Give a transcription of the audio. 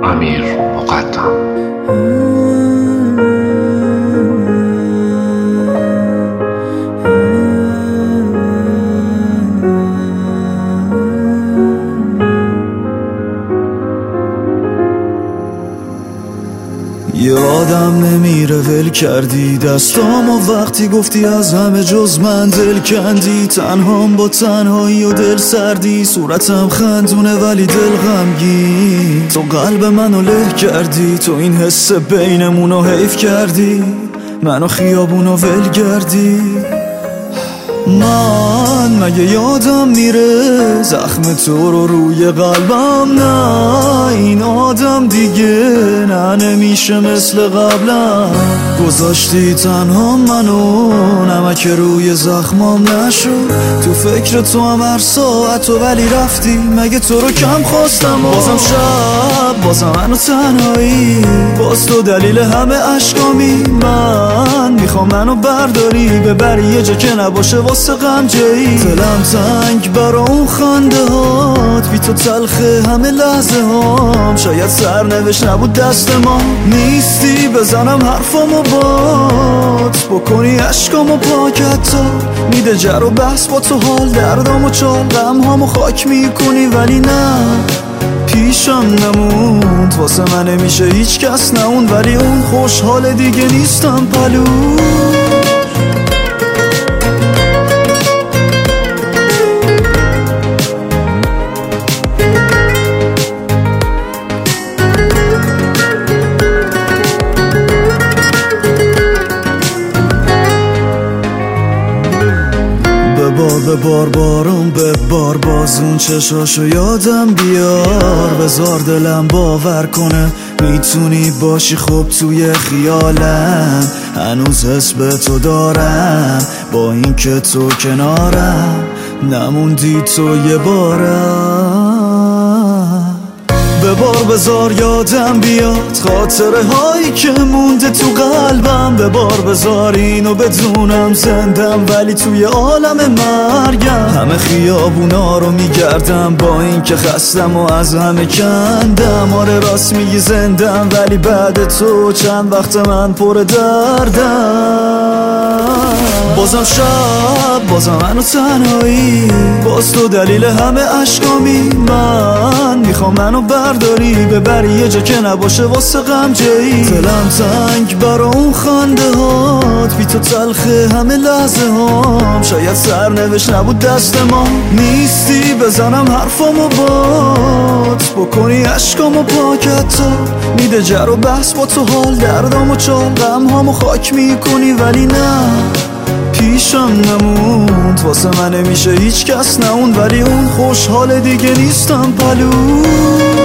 امیر مقدم. یادم نمیره ول کردی دستامو وقتی گفتی از همه جز من دل کندی. تنهام با تنهایی و دل سردی، صورتم خندونه ولی دل غمگین. تو قلب منو له کردی، تو این حس بینمونو حیف کردی، منو خیابونو ول کردی. من مگه یادم میره زخم تو رو روی قلبم؟ نه این آدم دیگه نه نمیشه مثل قبلم. گذاشتی تنها منو، نمک روی زخمام نشد. تو فکر تو هم هر ساعت و ولی رفتی، مگه تو رو کم خواستم؟ بازم شب بازم منو تنهایی، باز تو دلیل همه عشقامی. من میخوام منو برداری ببری یه جا که نباشه واسه غم جایی. دلم تنگ برا اون خنده هات، بی تو تلخه همه لحظه هام. شاید سرنوشت نبود دست ما، نیستی بزنم حرفامو بات، بکنی عشقامو پاکت تا میده جر و بحث با تو حال. دردامو چال غمهامو خاک میکنی ولی نه پیشم نموند. واسه من نمیشه هیچ کس نموند، ولی اون خوشحال دیگه نیستم پلو. ببار بارون ببار باز اون چشاشو یادم بیار. بذار دلم باور کنه میتونی باشی خوب توی خیالم. هنوز حس به تو دارم با این که تو کنارم نموندی تو یه بارم. ببار بذار یادم بیاد خاطره هایی که مونده تو قلبم. ببار بذار اینو بدونم زندم ولی توی عالم مرگم. همه خیابونا رو میگردم با این که خستم و از همه کندم. آره راست میگی زندم ولی بعد تو چند وقت من پر دردم. بازم شب بازم منو تنهایی، باز تو دلیل همه عشقامی. من میخوام منو برداری ببری یه جا که نباشه واسه غم جایی. دلم تنگ برا اون خنده هات، بی تو تلخه همه لحظه هام. شاید سرنوشت نبود دست ما، نیستی بزنم حرفامو بات، بکنی عشقامو پاکت تا میده جر و بحث با تو حال. دردامو چال غمهامو خاک میکنی ولی نه پیشم نموند. واسه من نمیشه هیچ کس نموند، ولی اون خوشحال دیگه نیستم پلو.